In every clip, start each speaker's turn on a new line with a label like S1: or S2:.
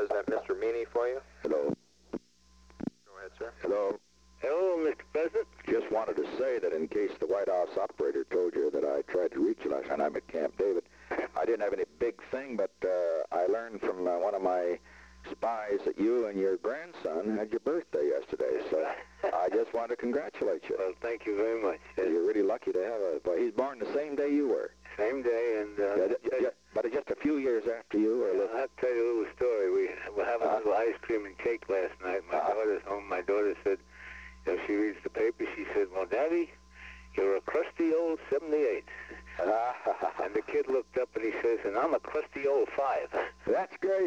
S1: President Mr. Meany for you.
S2: Hello.
S1: Go ahead, sir.
S2: Hello.
S3: Hello, Mr. President.
S2: Just wanted to say that in case the White House operator told you that I tried to reach you last night, I'm at Camp David. I didn't have any big thing, but I learned from one of my spies that you and your grandson had your birthday yesterday, so I just wanted to congratulate you.
S3: Well, thank you very much.
S2: You're really lucky to have a boy. He's born the same day you were.
S3: Same day, and
S2: but just a few years after you were.
S3: I'll tell you a little story. We were having a little ice cream and cake last night. My daughter's home. My daughter said, if she reads the paper, she said, well, Daddy, you're a crusty old 78. And the kid looked up and he says, and I'm a crusty old 5.
S2: That's great.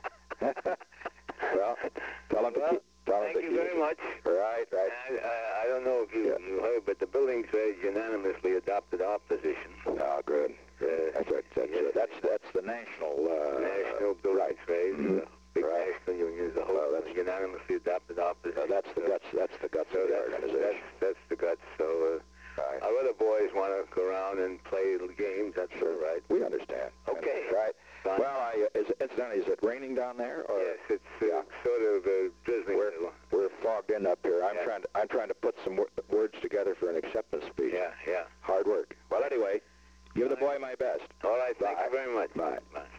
S2: Well, tell him to keep.
S3: Thank you very much.
S2: Right.
S3: I don't know if you heard, but the building trades unanimously adopted our position.
S2: Oh, good. That's right. That's the national
S3: building trades. Big
S2: Right.
S3: national union as a whole. That's unanimously adopted our position.
S2: That's the guts. That's the guts of the organization.
S3: That's the guts. So
S2: Right.
S3: our other boys want to go around and play the games. That's all right.
S2: We understand.
S3: Okay.
S2: Right.
S3: Fine.
S2: Well, incidentally, is it raining down there? Or?
S3: Yes, it's sort of drizzling.
S2: We're fogged in up here. I'm trying to put some words together for an acceptance speech.
S3: Yeah.
S2: Hard work. Well, anyway, give the boy my best.
S3: All right. Thank you very much.
S2: Bye.
S3: Bye.